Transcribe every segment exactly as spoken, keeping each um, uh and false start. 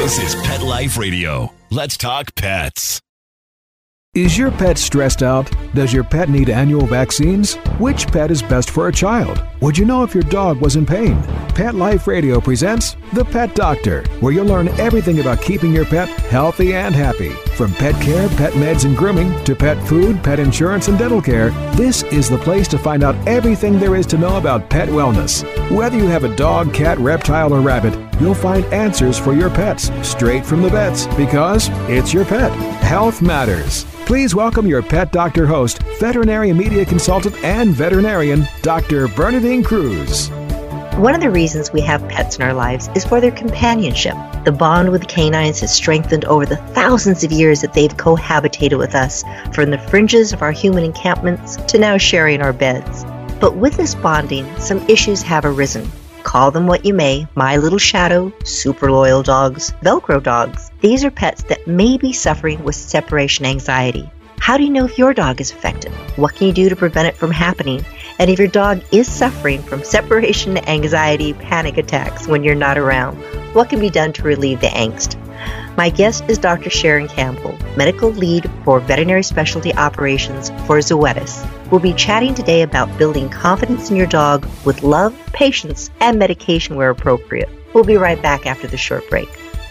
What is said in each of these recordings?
This is Pet Life Radio. Let's talk pets. Is your pet stressed out? Does your pet need annual vaccines? Which pet is best for a child? Would you know if your dog was in pain? Pet Life Radio presents The Pet Doctor, where you'll learn everything about keeping your pet healthy and happy. From pet care, pet meds and grooming, to pet food, pet insurance, and dental care, this is the place to find out everything there is to know about pet wellness. Whether you have a dog, cat, reptile, or rabbit, you'll find answers for your pets straight from the vets, because it's your pet. Health matters. Please welcome your Pet Doctor host, veterinary media consultant and veterinarian, Doctor Bernadine Cruz. One of the reasons we have pets in our lives is for their companionship. The bond with canines has strengthened over the thousands of years that they've cohabitated with us, from the fringes of our human encampments to now sharing our beds. But with this bonding, some issues have arisen. Call them what you may, My Little Shadow, super loyal dogs, Velcro dogs. These are pets that may be suffering with separation anxiety. How do you know if your dog is affected? What can you do to prevent it from happening? And if your dog is suffering from separation anxiety panic attacks when you're not around, what can be done to relieve the angst? My guest is Doctor Sharon Campbell, medical lead for veterinary specialty operations for Zoetis. We'll be chatting today about building confidence in your dog with love, patience, and medication where appropriate. We'll be right back after the short break.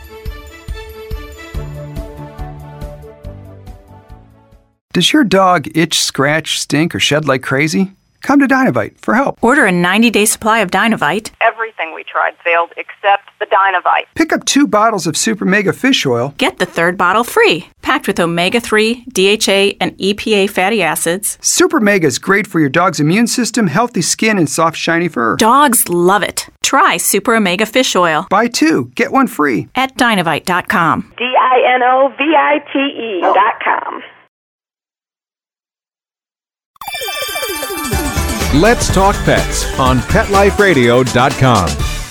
Does your dog itch, scratch, stink, or shed like crazy? Come to Dinovite for help. Order a ninety-day supply of Dinovite. Everything we tried failed except the Dinovite. Pick up two bottles of Super Mega Fish Oil. Get the third bottle free. Packed with omega three, D H A, and E P A fatty acids. Super Mega is great for your dog's immune system, healthy skin, and soft, shiny fur. Dogs love it. Try Super Omega Fish Oil. Buy two, get one free. At Dinovite dot com. D I N O V I T E dot com. Let's Talk Pets on Pet Life Radio dot com.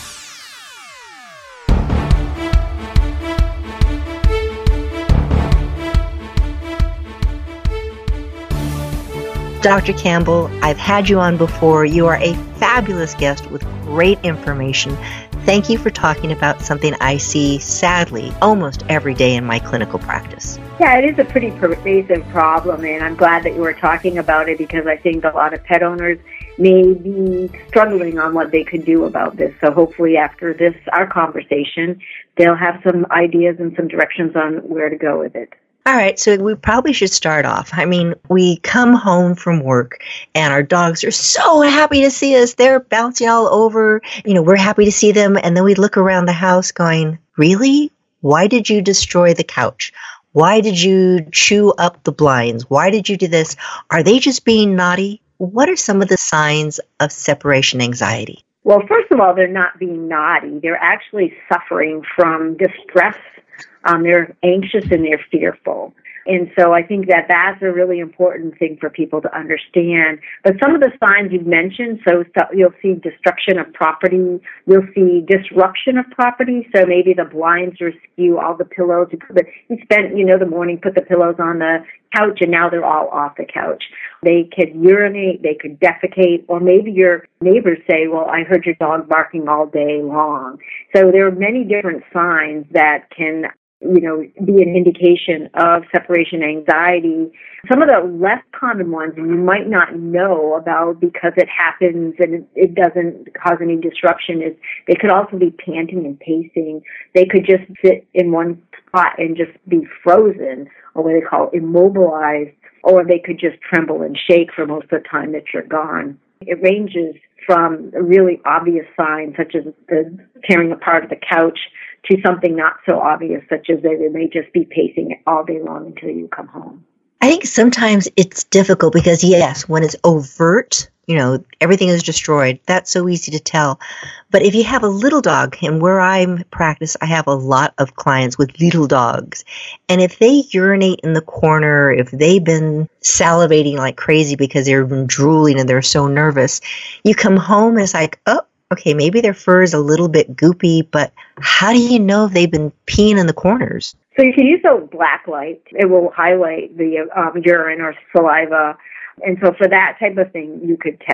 Doctor Campbell, I've had you on before. You are a fabulous guest with great information. Thank you for talking about something I see, sadly, almost every day in my clinical practice. Yeah, it is a pretty pervasive problem, and I'm glad that you were talking about it, because I think a lot of pet owners may be struggling on what they could do about this. So hopefully after this, our conversation, they'll have some ideas and some directions on where to go with it. All right, so we probably should start off. I mean, we come home from work and our dogs are so happy to see us. They're bouncing all over. You know, we're happy to see them. And then we look around the house going, really? Why did you destroy the couch? Why did you chew up the blinds? Why did you do this? Are they just being naughty? What are some of the signs of separation anxiety? Well, first of all, they're not being naughty. They're actually suffering from distress. Um, they're anxious and they're fearful. And so I think that that's a really important thing for people to understand. But some of the signs you've mentioned, so, so you'll see destruction of property, you'll see disruption of property, so maybe the blinds are askew, all the pillows, you, put the, you spent, you know, the morning, put the pillows on the couch, and now they're all off the couch. They could urinate, they could defecate, or maybe your neighbors say, well, I heard your dog barking all day long. So there are many different signs that can, you know, be an indication of separation anxiety. Some of the less common ones you might not know about because it happens and it doesn't cause any disruption is they could also be panting and pacing. They could just sit in one spot and just be frozen, or what they call immobilized, or they could just tremble and shake for most of the time that you're gone. It ranges from a really obvious sign, such as the tearing apart of the couch, to something not so obvious, such as they may just be pacing all day long until you come home. I think sometimes it's difficult because, yes, when it's overt, you know, everything is destroyed. That's so easy to tell. But if you have a little dog, and where I practice, I have a lot of clients with little dogs. And if they urinate in the corner, if they've been salivating like crazy because they've been drooling and they're so nervous, you come home and it's like, oh, okay, maybe their fur is a little bit goopy, but how do you know if they've been peeing in the corners? So you can use a black light. It will highlight the um, urine or saliva. And so for that type of thing, you could tell.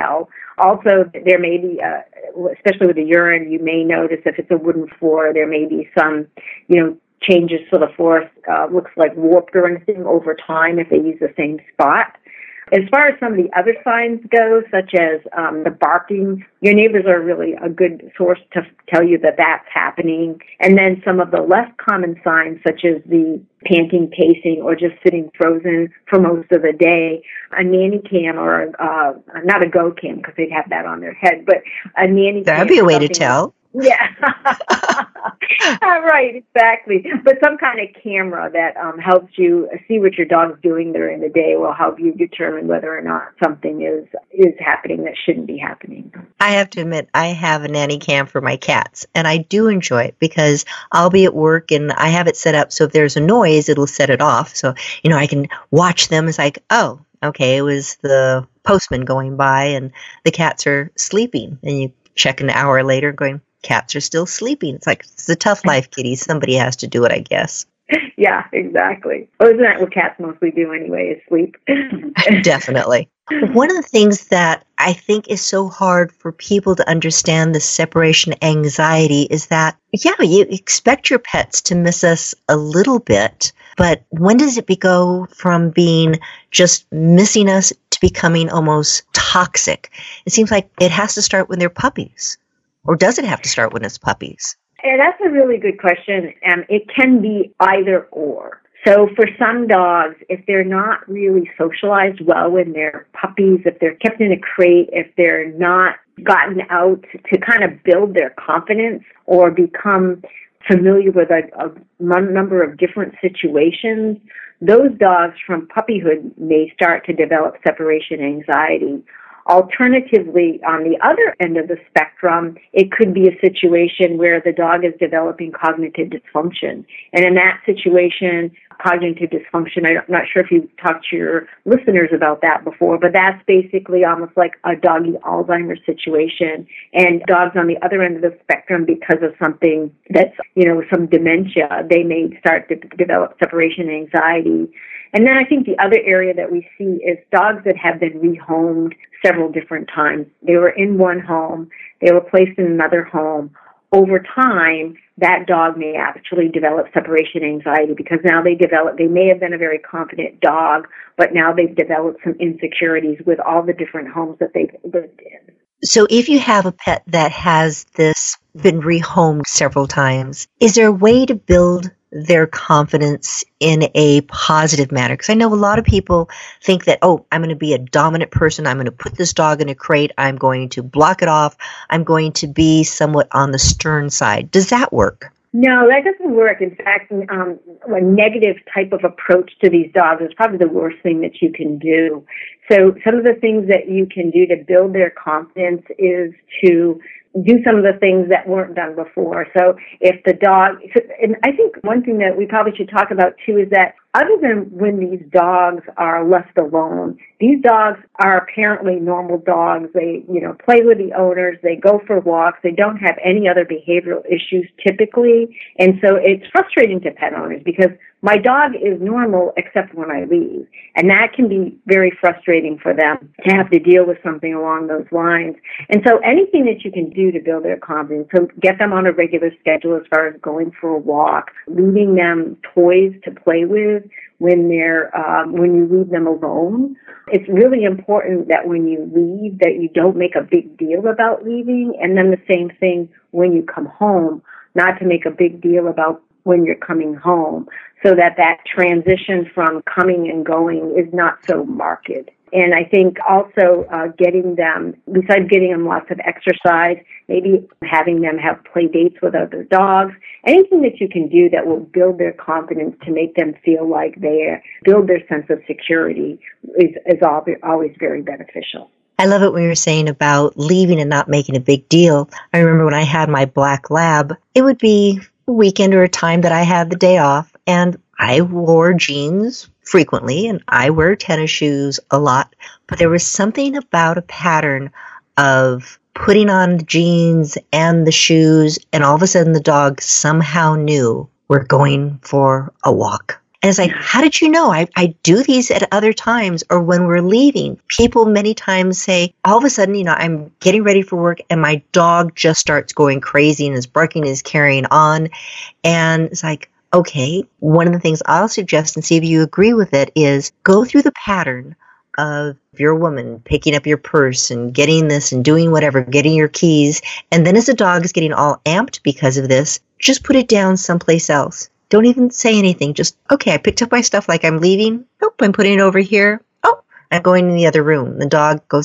Also, there may be, uh, especially with the urine, you may notice if it's a wooden floor, there may be some, you know, changes to the floor, uh, looks like warped or anything over time if they use the same spot. As far as some of the other signs go, such as um, the barking, your neighbors are really a good source to tell you that that's happening. And then some of the less common signs, such as the panting, pacing, or just sitting frozen for most of the day. A nanny cam or uh, not a go cam because they'd have that on their head, but a nanny cam. That'd be a way to tell. Yeah, right, exactly. But some kind of camera that um, helps you see what your dog's doing during the day will help you determine whether or not something is is happening that shouldn't be happening. I have to admit, I have a nanny cam for my cats, and I do enjoy it because I'll be at work and I have it set up so if there's a noise, it'll set it off. So, you know, I can watch them. It's like, oh, okay, it was the postman going by and the cats are sleeping. And you check an hour later going, cats are still sleeping. It's like, it's a tough life, kitty. Somebody has to do it, I guess. Yeah, exactly. Well, isn't that what cats mostly do anyway, is sleep? Definitely. One of the things that I think is so hard for people to understand the separation anxiety is that, yeah, you expect your pets to miss us a little bit, but when does it go from being just missing us to becoming almost toxic? It seems like it has to start when they're puppies. Or does it have to start when it's puppies? Yeah, that's a really good question. Um, it can be either or. So for some dogs, if they're not really socialized well when they're puppies, if they're kept in a crate, if they're not gotten out to kind of build their confidence or become familiar with a, a number of different situations, those dogs from puppyhood may start to develop separation anxiety. Alternatively, on the other end of the spectrum, it could be a situation where the dog is developing cognitive dysfunction. And in that situation, cognitive dysfunction, I'm not sure if you've talked to your listeners about that before, but that's basically almost like a doggy Alzheimer's situation. And dogs on the other end of the spectrum, because of something that's, you know, some dementia, they may start to develop separation anxiety. And then I think the other area that we see is dogs that have been rehomed several different times. They were in one home, they were placed in another home. Over time, that dog may actually develop separation anxiety because now they develop, they may have been a very confident dog, but now they've developed some insecurities with all the different homes that they've lived in. So if you have a pet that has this been rehomed several times, is there a way to build their confidence in a positive manner? Because I know a lot of people think that, oh, I'm going to be a dominant person. I'm going to put this dog in a crate. I'm going to block it off. I'm going to be somewhat on the stern side. Does that work? No, that doesn't work. In fact, um, a negative type of approach to these dogs is probably the worst thing that you can do. So some of the things that you can do to build their confidence is to do some of the things that weren't done before. So if the dog, and I think one thing that we probably should talk about too is that other than when these dogs are left alone, these dogs are apparently normal dogs. They, you know, play with the owners. They go for walks. They don't have any other behavioral issues typically. And so it's frustrating to pet owners because my dog is normal except when I leave. And that can be very frustrating for them to have to deal with something along those lines. And so anything that you can do to build their confidence, so get them on a regular schedule as far as going for a walk, leaving them toys to play with when they're um, when you leave them alone. It's really important that when you leave that you don't make a big deal about leaving. And then the same thing when you come home, not to make a big deal about when you're coming home, so that that transition from coming and going is not so marked. And I think also uh, getting them, besides getting them lots of exercise, maybe having them have play dates with other dogs, anything that you can do that will build their confidence to make them feel like they build their sense of security is, is always very beneficial. I love it when you're saying about leaving and not making a big deal. I remember when I had my black lab, it would be a weekend or a time that I had the day off, and I wore jeans frequently, and I wear tennis shoes a lot, but there was something about a pattern of putting on the jeans and the shoes, and all of a sudden the dog somehow knew we're going for a walk. And it's like, how did you know? I, I do these at other times or when we're leaving. People many times say, all of a sudden, you know, I'm getting ready for work and my dog just starts going crazy and is barking and is carrying on. And it's like, okay, one of the things I'll suggest and see if you agree with it is go through the pattern of your woman picking up your purse and getting this and doing whatever, getting your keys. And then as the dog is getting all amped because of this, just put it down someplace else. Don't even say anything. Just, okay, I picked up my stuff like I'm leaving. Nope, I'm putting it over here. Oh, I'm going in the other room. The dog goes,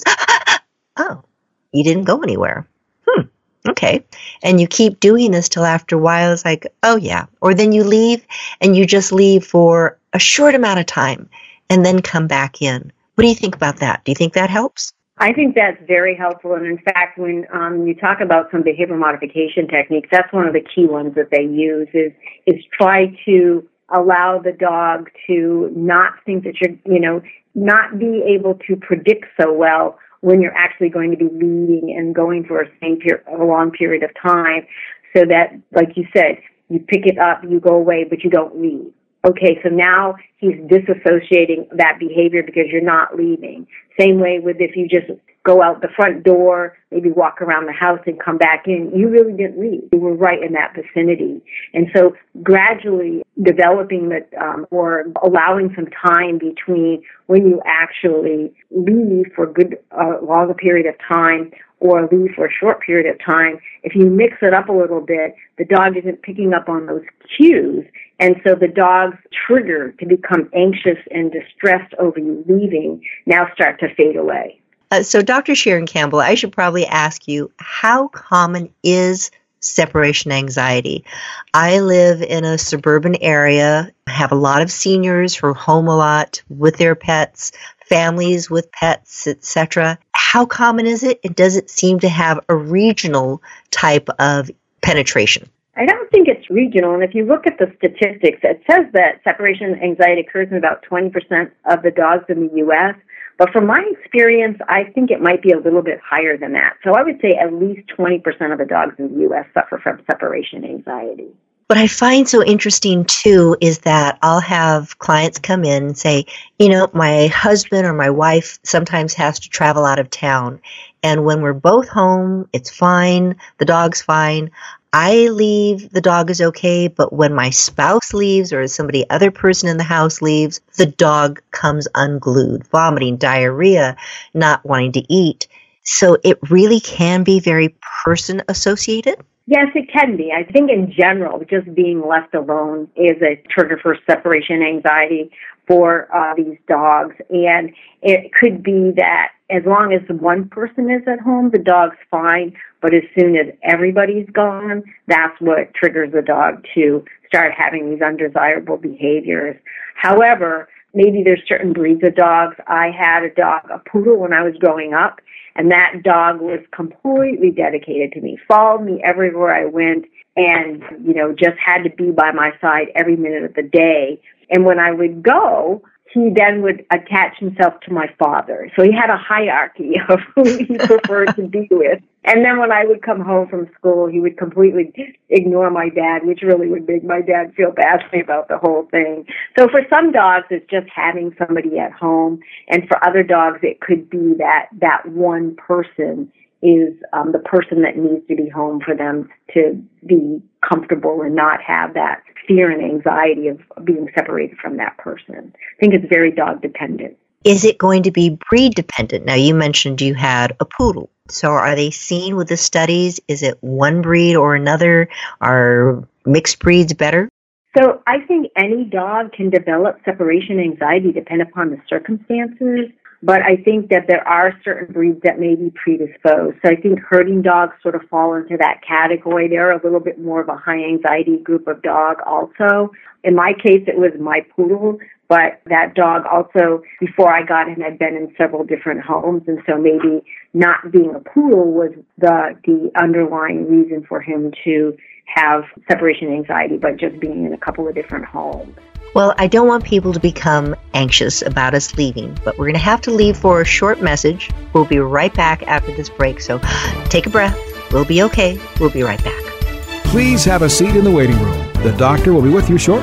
oh, you didn't go anywhere. Hmm, okay. And you keep doing this till after a while it's like, oh yeah. Or then you leave and you just leave for a short amount of time and then come back in. What do you think about that? Do you think that helps? I think that's very helpful. And in fact, when um, you talk about some behavior modification techniques, that's one of the key ones that they use is, is try to allow the dog to not think that you're, you know, not be able to predict so well when you're actually going to be leading and going for a, same per- a long period of time so that, like you said, you pick it up, you go away, but you don't leave. Okay, so now he's disassociating that behavior because you're not leaving. Same way with if you just go out the front door, maybe walk around the house and come back in, you really didn't leave. You were right in that vicinity. And so gradually developing the, um, or allowing some time between when you actually leave for a good, uh, longer period of time or leave for a short period of time, if you mix it up a little bit, the dog isn't picking up on those cues. And so the dog's trigger to become anxious and distressed over you leaving now start to fade away. Uh, so Doctor Sharon Campbell, I should probably ask you, how common is separation anxiety? I live in a suburban area, have a lot of seniors who are home a lot with their pets, families with pets, et cetera. How common is it? And does it seem to have a regional type of penetration? I don't think it's regional. And if you look at the statistics, it says that separation anxiety occurs in about twenty percent of the dogs in the U S. But from my experience, I think it might be a little bit higher than that. So I would say at least twenty percent of the dogs in the U S suffer from separation anxiety. What I find so interesting, too, is that I'll have clients come in and say, you know, my husband or my wife sometimes has to travel out of town. And when we're both home, it's fine. The dog's fine. I leave, the dog is okay. But when my spouse leaves or somebody other person in the house leaves, the dog comes unglued, vomiting, diarrhea, not wanting to eat. So it really can be very person associated. Yes, it can be. I think in general, just being left alone is a trigger for separation anxiety for uh, these dogs. And it could be that as long as one person is at home, the dog's fine. But as soon as everybody's gone, that's what triggers the dog to start having these undesirable behaviors. However, maybe there's certain breeds of dogs. I had a dog, a poodle, when I was growing up. And that dog was completely dedicated to me, followed me everywhere I went, and, you know, just had to be by my side every minute of the day. And when I would go, he then would attach himself to my father. So he had a hierarchy of who he preferred to be with. And then when I would come home from school, he would completely ignore my dad, which really would make my dad feel badly about the whole thing. So for some dogs, it's just having somebody at home. And for other dogs, it could be that that one person is um, the person that needs to be home for them to be comfortable and not have that fear and anxiety of being separated from that person. I think it's very dog dependent. Is it going to be breed dependent? Now, you mentioned you had a poodle. So are they seen with the studies? Is it one breed or another? Are mixed breeds better? So I think any dog can develop separation anxiety depending upon the circumstances. But I think that there are certain breeds that may be predisposed. So I think herding dogs sort of fall into that category. They're a little bit more of a high anxiety group of dog also. In my case, it was my poodle, but that dog also, before I got him, had been in several different homes. And so maybe not being a poodle was the, the underlying reason for him to have separation anxiety, but just being in a couple of different homes. Well, I don't want people to become anxious about us leaving, but we're going to have to leave for a short message. We'll be right back after this break, so take a breath. We'll be okay. We'll be right back. Please have a seat in the waiting room. The doctor will be with you shortly.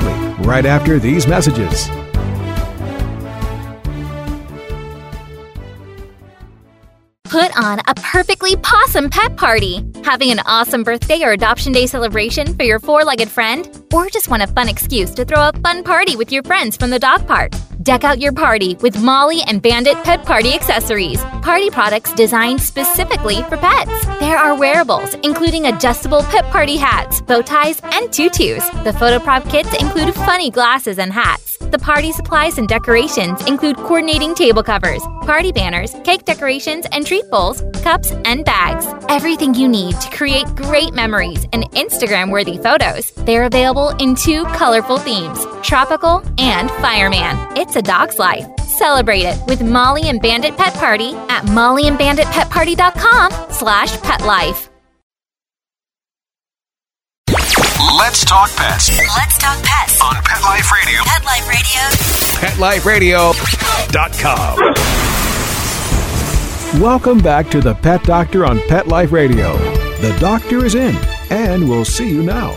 right after these messages. Put on a perfectly pawsome pet party. Having an awesome birthday or adoption day celebration for your four-legged friend? Or just want a fun excuse to throw a fun party with your friends from the dog park? Deck out your party with Molly and Bandit Pet Party accessories. Party products designed specifically for pets. There are wearables, including adjustable pet party hats, bow ties, and tutus. The photo prop kits include funny glasses and hats. The party supplies and decorations include coordinating table covers, party banners, cake decorations, and treat bowls, cups, and bags. Everything you need to create great memories and Instagram-worthy photos. They're available in two colorful themes, tropical and fireman. It's a dog's life. Celebrate it with Molly and Bandit Pet Party at molly and bandit pet party dot com slash pet life. Let's talk pets. Let's talk pets On Pet Life Radio. Pet Life Radio. pet life radio dot com. Welcome back to the Pet Doctor on Pet Life Radio. The doctor is in, and we'll see you now.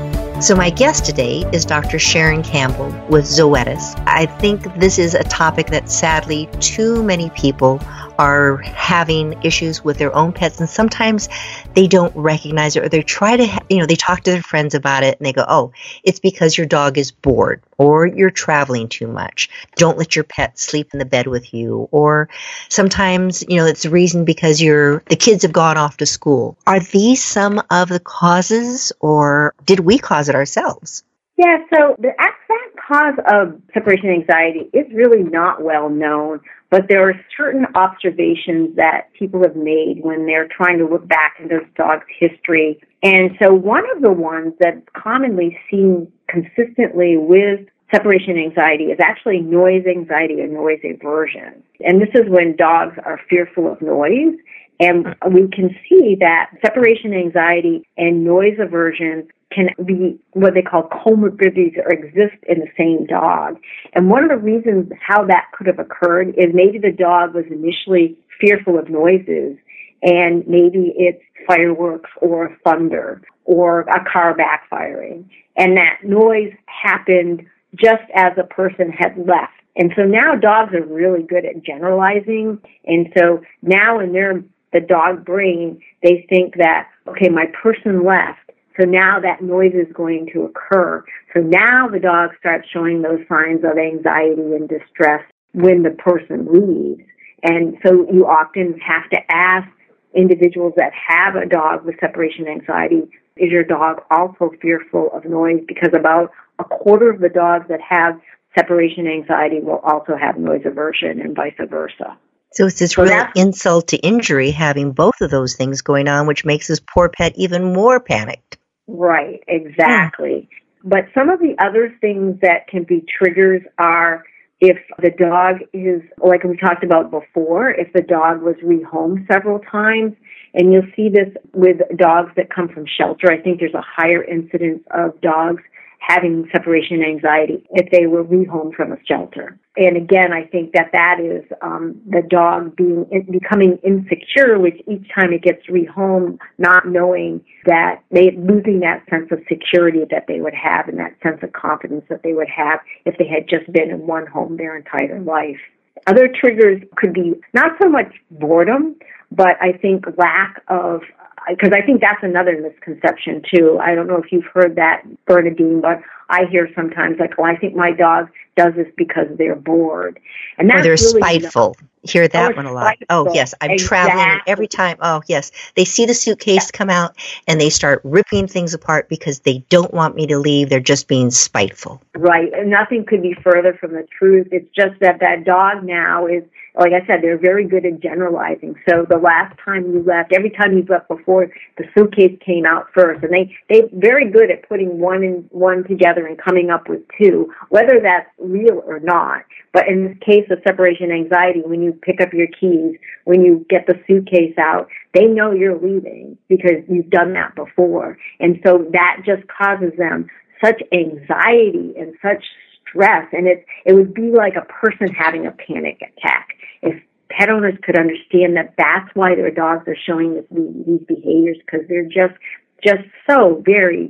So my guest today is Doctor Sharon Campbell with Zoetis. I think this is a topic that sadly too many people are having issues with their own pets, and sometimes they don't recognize it, or they try to, you know, they talk to their friends about it and they go, oh, it's because your dog is bored, or you're traveling too much. Don't let your pet sleep in the bed with you. Or sometimes, you know, it's the reason because you're, the kids have gone off to school. Are these some of the causes, or did we cause it ourselves? Yeah, so the exact cause of separation anxiety is really not well known, but there are certain observations that people have made when they're trying to look back into this dog's history. And so one of the ones that's commonly seen consistently with separation anxiety is actually noise anxiety or noise aversion. And this is when dogs are fearful of noise. And we can see that separation anxiety and noise aversion can be what they call comorbidities or exist in the same dog. And one of the reasons how that could have occurred is maybe the dog was initially fearful of noises, and maybe it's fireworks or thunder or a car backfiring. And that noise happened just as a person had left. And so now dogs are really good at generalizing. And so now in their the dog brain, they think that, okay, my person left, so now that noise is going to occur. So now the dog starts showing those signs of anxiety and distress when the person leaves. And so you often have to ask individuals that have a dog with separation anxiety, is your dog also fearful of noise? Because about a quarter of the dogs that have separation anxiety will also have noise aversion, and vice versa. So it's this So real that's- insult to injury having both of those things going on, which makes this poor pet even more panicked. Right, exactly. Hmm. But some of the other things that can be triggers are if the dog is, like we talked about before, if the dog was rehomed several times, and you'll see this with dogs that come from shelter. I think there's a higher incidence of dogs having separation anxiety if they were rehomed from a shelter. And again, I think that that is um, the dog being becoming insecure, which each time it gets rehomed, not knowing that they losing that sense of security that they would have and that sense of confidence that they would have if they had just been in one home their entire life. Other triggers could be not so much boredom, but I think lack of, because I think that's another misconception too. I don't know if you've heard that, Bernadine, but I hear sometimes like, oh, I think my dog does this because they're bored. And that's or they're really spiteful. Hear that Oh, one a lot. spiteful. Oh, yes, I'm traveling and Exactly. every time. Oh, yes. They see the suitcase come out and they start ripping things apart because they don't want me to leave. They're just being spiteful. Right, and nothing could be further from the truth. It's just that that dog now is, like I said, they're very good at generalizing. So the last time you left, every time you left before, the suitcase came out first, and they they're very good at putting one and one together and coming up with two, whether that's real or not. But in this case of separation anxiety, when you pick up your keys, when you get the suitcase out, they know you're leaving because you've done that before, and so that just causes them such anxiety and such stress, and it it would be like a person having a panic attack. If pet owners could understand that that's why their dogs are showing this, these behaviors, because they're just just so very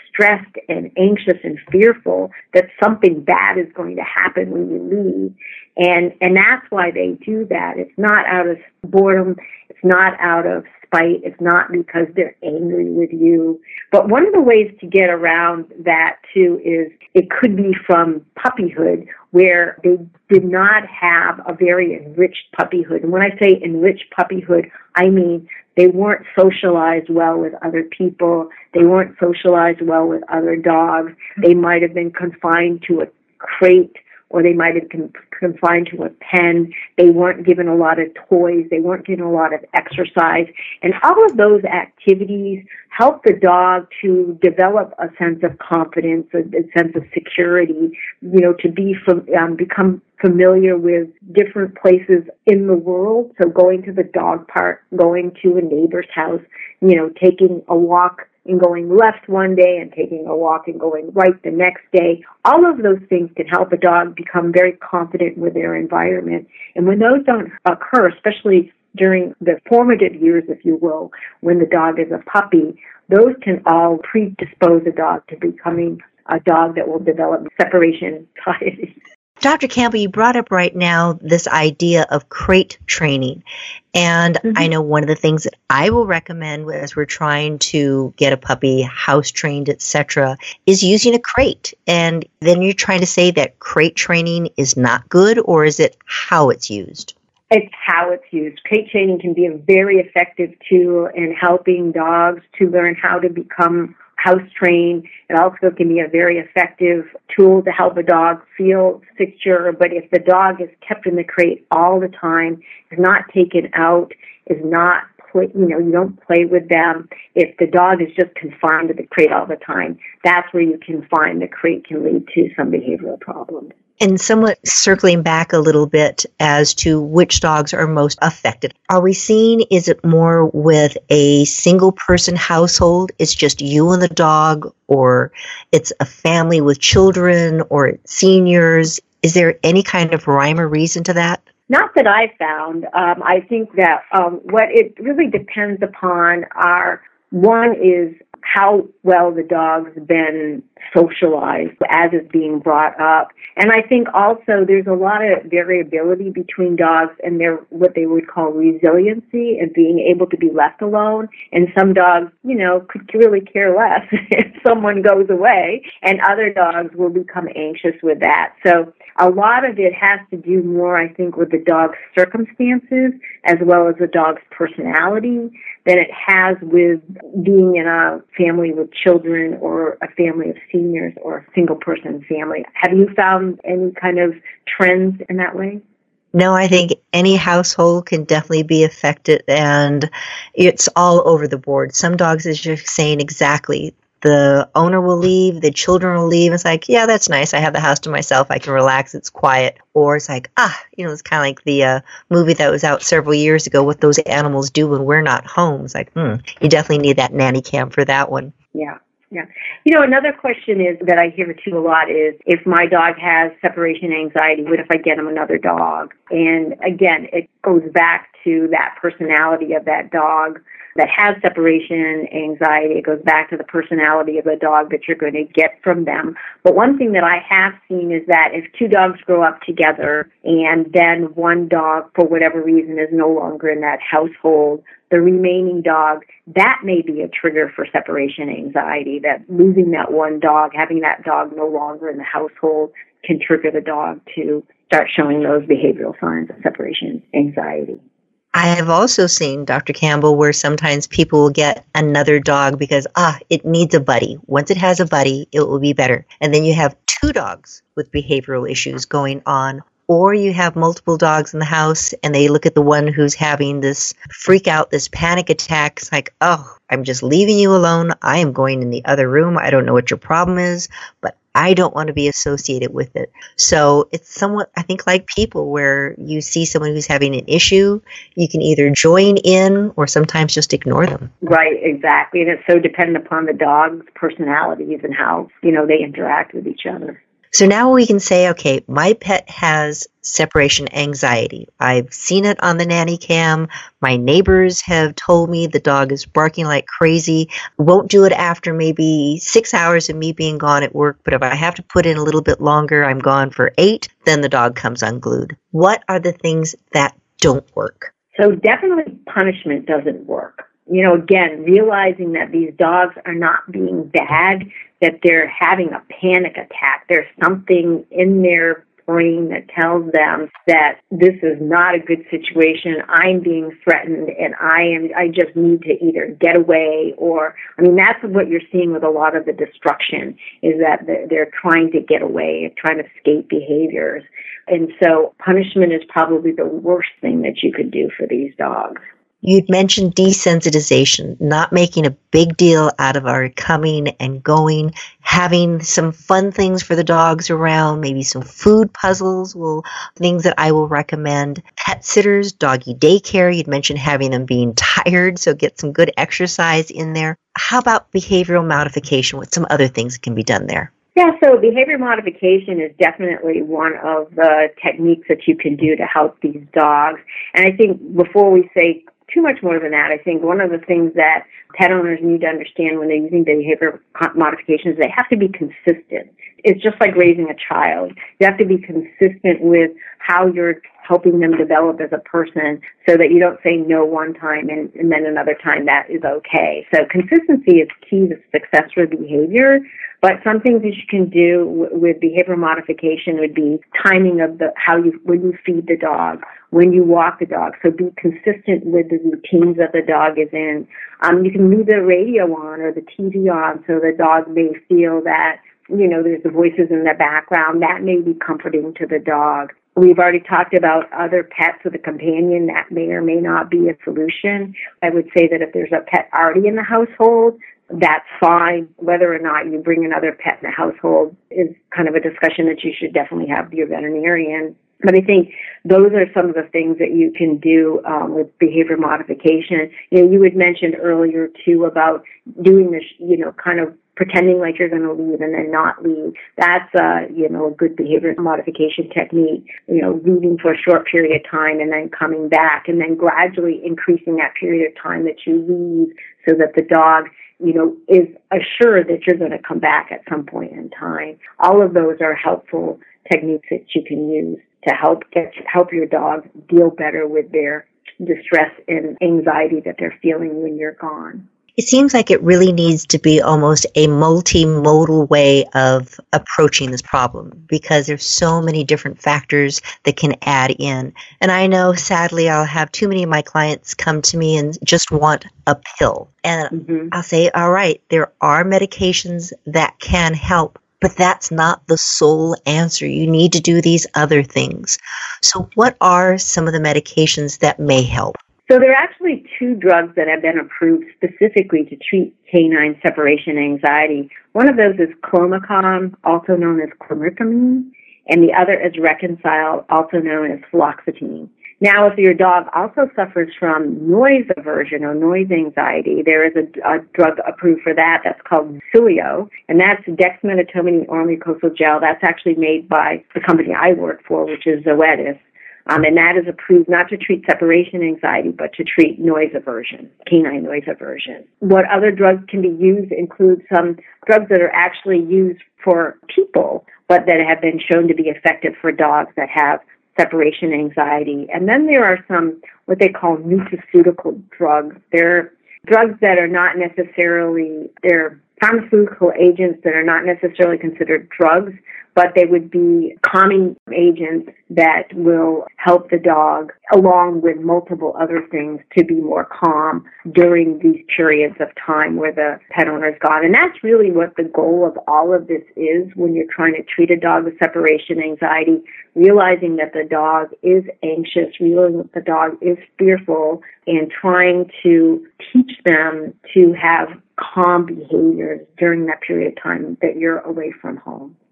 stressed and anxious and fearful that something bad is going to happen when you leave. And and that's why they do that. It's not out of boredom. It's not out of spite. It's not because they're angry with you. But one of the ways to get around that, too, is it could be from puppyhood, where they did not have a very enriched puppyhood. And when I say enriched puppyhood, I mean they weren't socialized well with other people. They weren't socialized well with other dogs. They might have been confined to a crate, or they might have been confined to a pen. They weren't given a lot of toys. They weren't given a lot of exercise. And all of those activities help the dog to develop a sense of confidence, a, a sense of security, you know, to be from, um, become familiar with different places in the world. So going to the dog park, going to a neighbor's house, you know, taking a walk and going left one day and taking a walk and going right the next day. All of those things can help a dog become very confident with their environment. And when those don't occur, especially during the formative years, if you will, when the dog is a puppy, those can all predispose a dog to becoming a dog that will develop separation anxiety. Doctor Campbell, you brought up right now this idea of crate training. And mm-hmm. I know one of the things that I will recommend as we're trying to get a puppy house trained, et cetera, is using a crate. And then you're trying to say that crate training is not good, or is it how it's used? It's how it's used. Crate training can be a very effective tool in helping dogs to learn how to become house trained. It also can be a very effective tool to help a dog feel secure. But if the dog is kept in the crate all the time, is not taken out, is not play, you know, you don't play with them. If the dog is just confined to the crate all the time, that's where you can find the crate can lead to some behavioral problems. And somewhat circling back a little bit as to which dogs are most affected. Are we seeing, is it more with a single person household? It's just you and the dog, or it's a family with children or seniors? Is there any kind of rhyme or reason to that? Not that I found. Um, I think that um, what it really depends upon are, one is how well the dog's been socialized as it's being brought up. And I think also there's a lot of variability between dogs and their what they would call resiliency and being able to be left alone. And some dogs, you know, could really care less if someone goes away, and other dogs will become anxious with that. So a lot of it has to do more, I think, with the dog's circumstances as well as the dog's personality than it has with being in a family with children or a family of seniors or a single-person family. Have you found any kind of trends in that way? No, I think any household can definitely be affected, and it's all over the board. Some dogs, as you're saying, exactly. The owner will leave, the children will leave. It's like, yeah, that's nice. I have the house to myself. I can relax. It's quiet. Or it's like, ah, you know, it's kind of like the uh, movie that was out several years ago, What Those Animals Do When We're Not Home. It's like, hmm, you definitely need that nanny cam for that one. Yeah. Yeah. You know, another question is that I hear too a lot is, if my dog has separation anxiety, what if I get him another dog? And again, it goes back to that personality of that dog that has separation anxiety. It goes back to the personality of the dog that you're going to get from them. But one thing that I have seen is that if two dogs grow up together and then one dog, for whatever reason, is no longer in that household, the remaining dog, that may be a trigger for separation anxiety, that losing that one dog, having that dog no longer in the household, can trigger the dog to start showing those behavioral signs of separation anxiety. I have also seen, Doctor Campbell, where sometimes people will get another dog because, ah, it needs a buddy. Once it has a buddy, it will be better. And then you have two dogs with behavioral issues going on. Or you have multiple dogs in the house and they look at the one who's having this freak out, this panic attack. It's like, oh, I'm just leaving you alone. I am going in the other room. I don't know what your problem is, but I don't want to be associated with it. So it's somewhat, I think, like people, where you see someone who's having an issue, you can either join in or sometimes just ignore them. Right, exactly. And it's so dependent upon the dog's personalities and how, you know, they interact with each other. So now we can say, okay, my pet has separation anxiety. I've seen it on the nanny cam. My neighbors have told me the dog is barking like crazy. Won't do it after maybe six hours of me being gone at work, but if I have to put in a little bit longer, I'm gone for eight, then the dog comes unglued. What are the things that don't work? So definitely punishment doesn't work. You know, again, realizing that these dogs are not being bad, that they're having a panic attack. There's something in their brain that tells them that this is not a good situation. I'm being threatened and I am, I just need to either get away or, I mean, that's what you're seeing with a lot of the destruction is that they're, they're trying to get away, trying to escape behaviors. And so punishment is probably the worst thing that you could do for these dogs. You'd mentioned desensitization, not making a big deal out of our coming and going, having some fun things for the dogs around, maybe some food puzzles, will things that I will recommend. Pet sitters, doggy daycare, you'd mentioned having them being tired, so get some good exercise in there. How about behavioral modification? What some other things can be done there? Yeah, so behavior modification is definitely one of the techniques that you can do to help these dogs. And I think before we say too much more than that, I think one of the things that pet owners need to understand when they're using behavior modifications, they have to be consistent. It's just like raising a child. You have to be consistent with how you're helping them develop as a person so that you don't say no one time and, and then another time that is okay. So consistency is key to success for behavior, but some things that you can do w- with behavior modification would be timing of the how you when you feed the dog, when you walk the dog. So be consistent with the routines that the dog is in. Um, you can leave the radio on or the T V on so the dog may feel that, you know, there's the voices in the background. That may be comforting to the dog. We've already talked about other pets with a companion. That may or may not be a solution. I would say that if there's a pet already in the household, that's fine. Whether or not you bring another pet in the household is kind of a discussion that you should definitely have with your veterinarian. But I think those are some of the things that you can do um, with behavior modification. You know, you had mentioned earlier, too, about doing this, you know, kind of pretending like you're going to leave and then not leave. That's, uh, you know, a good behavior modification technique, you know, leaving for a short period of time and then coming back and then gradually increasing that period of time that you leave so that the dog, you know, is assured that you're going to come back at some point in time. All of those are helpful techniques that you can use to help get help your dog deal better with their distress and anxiety that they're feeling when you're gone. It seems like it really needs to be almost a multimodal way of approaching this problem because there's so many different factors that can add in. And I know, sadly, I'll have too many of my clients come to me and just want a pill. And mm-hmm. I'll say, all right, there are medications that can help, but that's not the sole answer. You need to do these other things. So what are some of the medications that may help? So there are actually two drugs that have been approved specifically to treat canine separation anxiety. One of those is Clomicalm, also known as clomipramine, and the other is Reconcile, also known as fluoxetine. Now, if your dog also suffers from noise aversion or noise anxiety, there is a, a drug approved for that that's called Xilio, and that's dexmedetomidine oral mucosal gel. That's actually made by the company I work for, which is Zoetis. Um, and that is approved not to treat separation anxiety, but to treat noise aversion, canine noise aversion. What other drugs can be used include some drugs that are actually used for people, but that have been shown to be effective for dogs that have separation anxiety. And then there are some what they call nutraceutical drugs. They're drugs that are not necessarily, they're pharmaceutical agents that are not necessarily considered drugs, but they would be calming agents that will help the dog, along with multiple other things, to be more calm during these periods of time where the pet owner is gone. And that's really what the goal of all of this is when you're trying to treat a dog with separation anxiety, realizing that the dog is anxious, realizing that the dog is fearful, and trying to teach them to have calm behaviors during that period of time that you're away from home.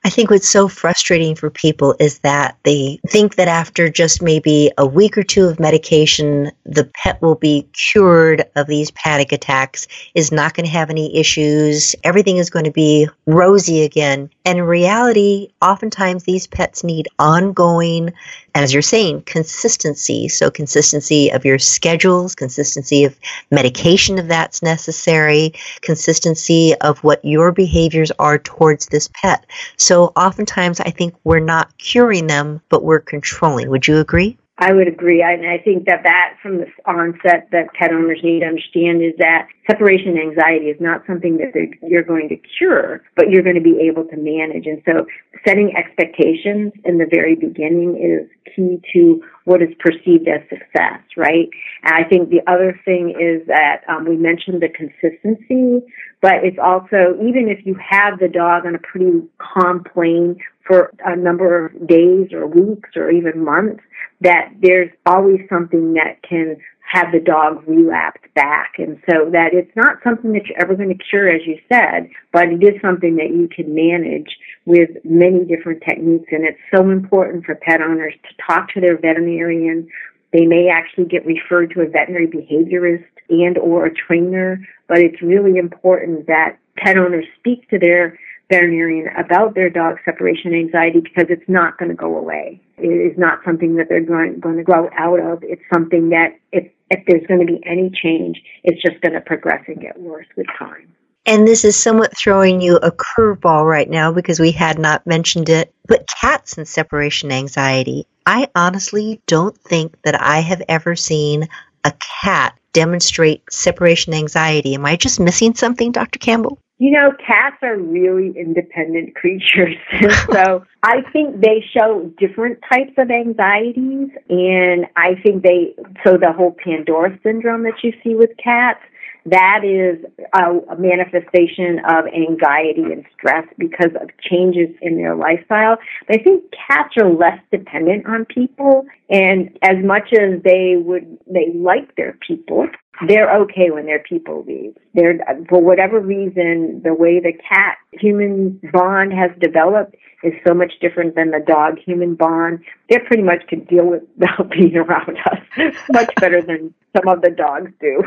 I think what's so frustrating for people is that they think that after just maybe a week or two of medication, the pet will be cured of these panic attacks, is not going to have any issues, everything is going to be rosy again. And in reality, oftentimes these pets need ongoing, as you're saying, consistency. So consistency of your schedules, consistency of medication if that's necessary, consistency of what your behaviors are towards this pet. So oftentimes I think we're not curing them, but we're controlling. Would you agree? I would agree. I, and I think that that from the onset that pet owners need to understand is that separation anxiety is not something that you're going to cure, but you're going to be able to manage. And so setting expectations in the very beginning is key to what is perceived as success, right? And I think the other thing is that um, we mentioned the consistency, but it's also, even if you have the dog on a pretty calm plane for a number of days or weeks or even months, that there's always something that can have the dog relapse back. And so that it's not something that you're ever going to cure, as you said, but it is something that you can manage with many different techniques. And it's so important for pet owners to talk to their veterinarian. They may actually get referred to a veterinary behaviorist and or a trainer, but it's really important that pet owners speak to their veterinarian about their dog's separation anxiety, because it's not going to go away. It is not something that they're going, going to grow out of. It's something that if, if there's going to be any change, it's just going to progress and get worse with time. And this is somewhat throwing you a curveball right now because we had not mentioned it, but cats and separation anxiety. I honestly don't think that I have ever seen a cat demonstrate separation anxiety. Am I just missing something, Doctor Campbell? You know, cats are really independent creatures. So I think they show different types of anxieties. And I think they, so the whole Pandora syndrome that you see with cats, that is a, a manifestation of anxiety and stress because of changes in their lifestyle. But I think cats are less dependent on people. And as much as they would, they like their people, they're okay when their people leave. They're, for whatever reason, the way the cat-human bond has developed is so much different than the dog-human bond. They pretty much can deal with without being around us much better than some of the dogs do.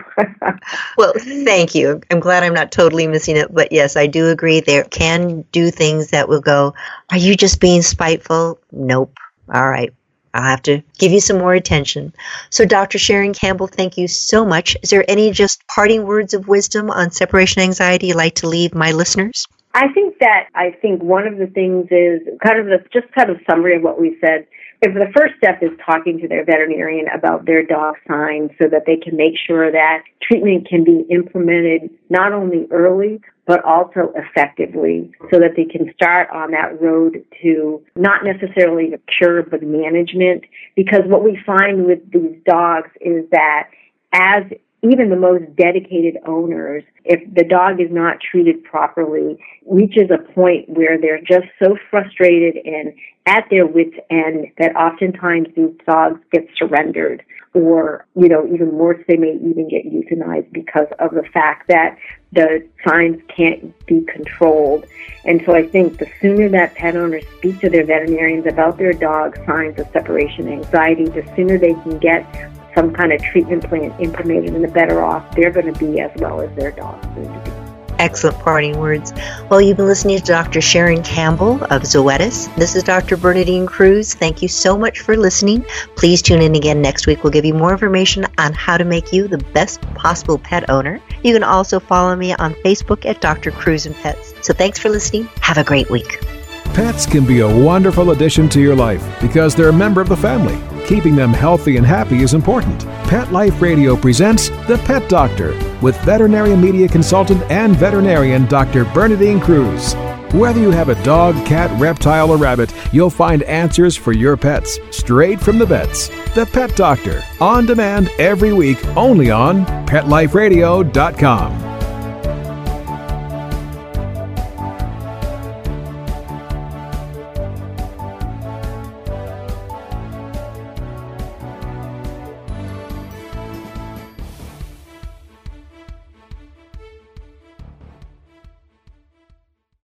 Well, thank you. I'm glad I'm not totally missing it. But yes, I do agree. They can do things that will go, are you just being spiteful? Nope. All right. I'll have to give you some more attention. So Doctor Sharon Campbell, thank you so much. Is there any just parting words of wisdom on separation anxiety you'd like to leave my listeners? I think that, I think one of the things is kind of the, just kind of summary of what we said. If the first step is talking to their veterinarian about their dog signs so that they can make sure that treatment can be implemented not only early, but also effectively so that they can start on that road to not necessarily a cure, but management. Because what we find with these dogs is that as even the most dedicated owners, if the dog is not treated properly, reaches a point where they're just so frustrated and at their wits' end that oftentimes these dogs get surrendered, or, you know, even worse, they may even get euthanized because of the fact that the signs can't be controlled. And so I think the sooner that pet owners speak to their veterinarians about their dog's signs of separation anxiety, the sooner they can get some kind of treatment plan implemented, and the better off they're going to be as well as their dogs need to be. Excellent parting words. Well, you've been listening to Doctor Sharon Campbell of Zoetis. This is Doctor Bernadine Cruz. Thank you so much for listening. Please tune in again next week. We'll give you more information on how to make you the best possible pet owner. You can also follow me on Facebook at Doctor Cruz and Pets. So thanks for listening. Have a great week. Pets can be a wonderful addition to your life because they're a member of the family. Keeping them healthy and happy is important. Pet Life Radio presents The Pet Doctor with veterinary media consultant and veterinarian Doctor Bernadine Cruz. Whether you have a dog, cat, reptile, or rabbit, you'll find answers for your pets straight from the vets. The Pet Doctor, on demand every week, only on pet life radio dot com.